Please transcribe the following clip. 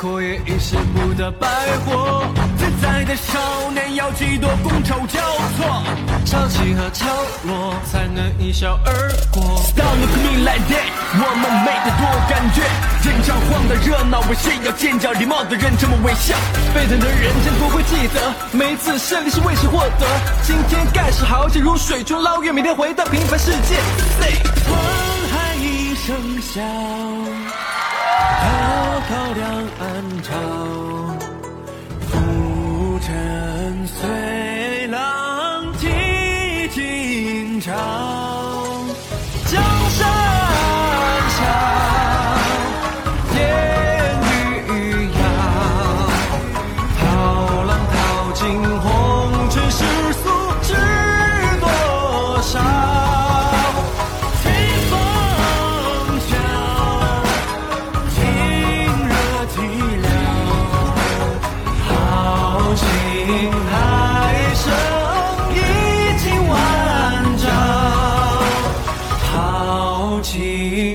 阔也已是不得百货。自在的少年要几多觥筹交错，潮起和潮落才能一笑而过。Stop look me like that， 我们没得多感觉。人场晃的热闹，为谁要尖叫？礼貌的人这么微笑，沸腾的人间不会记得每次胜利是为谁获得。今天盖世豪杰如水中捞月，明天回到平凡世界。沧海一声笑，滔滔两岸潮。浮沉随浪几经潮，江山下烟雨遥，涛浪淘尽红尘世俗知多少。清风笑，情热寂寥，豪情海生一经万丈，豪情